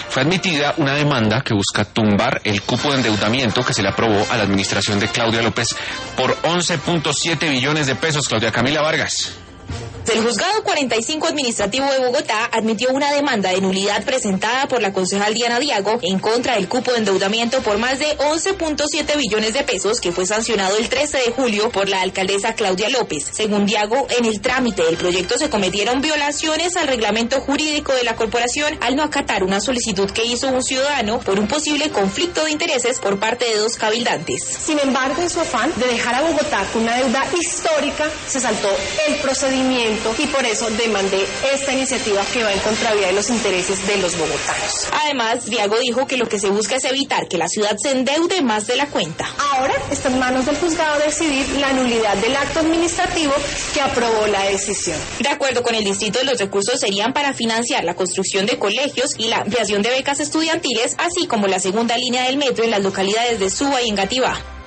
fue admitida una demanda que busca tumbar el cupo de endeudamiento que se le aprobó a la administración de Claudia López por 11.7 billones de pesos. Claudia Camila Vargas. El Juzgado 45 Administrativo de Bogotá admitió una demanda de nulidad presentada por la concejal Diana Diago en contra del cupo de endeudamiento por más de 11.7 billones de pesos que fue sancionado el 13 de julio por la alcaldesa Claudia López. Según Diago, en el trámite del proyecto se cometieron violaciones al reglamento jurídico de la corporación al no acatar una solicitud que hizo un ciudadano por un posible conflicto de intereses por parte de dos cabildantes. Sin embargo, en su afán de dejar a Bogotá con una deuda histórica, se saltó el procedimiento y por eso demandé esta iniciativa que va en contravía de los intereses de los bogotanos. Además, Diago dijo que lo que se busca es evitar que la ciudad se endeude más de la cuenta. Ahora está en manos del juzgado decidir la nulidad del acto administrativo que aprobó la decisión. De acuerdo con el distrito, los recursos serían para financiar la construcción de colegios y la ampliación de becas estudiantiles, así como la segunda línea del metro en las localidades de Suba y Engativá.